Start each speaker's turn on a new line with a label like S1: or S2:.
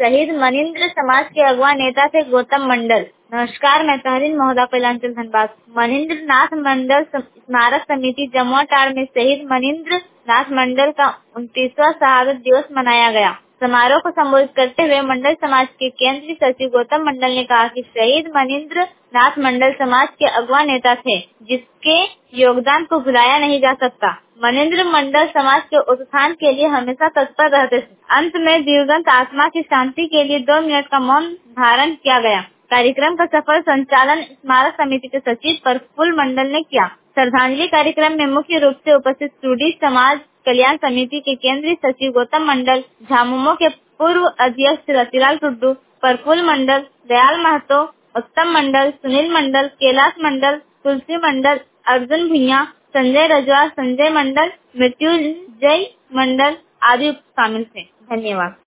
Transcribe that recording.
S1: शहीद मनिंद्र समाज के अगवा नेता थे गौतम मंडल। नमस्कार, मैं तहरीन महोदा कैलांचल धनबाद। मनिंद्र नाथ मंडल स्मारक समिति जमुआटाड़ में शहीद मनिंद्र नाथ मंडल का 29वां शहादत दिवस मनाया गया। समारोह को संबोधित करते हुए मंडल समाज के केंद्रीय सचिव गौतम मंडल ने कहा कि शहीद मनिंद्र नाथ मंडल समाज के अगवा नेता थे, जिसके योगदान को भुलाया नहीं जा सकता। मनिंद्र मंडल समाज के उत्थान के लिए हमेशा तत्पर रहते थे। अंत में दिवंगत आत्मा की शांति के लिए 2 मिनट का मौन धारण किया गया। कार्यक्रम का सफल संचालन स्मारक समिति के सचिव प्रफुल्ल मंडल ने किया। श्रद्धांजलि कार्यक्रम में मुख्य रूप से उपस्थित टूडी समाज कल्याण समिति के केंद्रीय सचिव गौतम मंडल, झामुमो के पूर्व अध्यक्ष रतिलाल टुड्डू, प्रफुल्ल मंडल, दयाल महतो, उत्तम मंडल, सुनील मंडल, कैलाश मंडल, तुलसी मंडल, अर्जुन भुइया, संजय रजवा, संजय मंडल, मृत्युंजय मंडल आदि शामिल थे। धन्यवाद।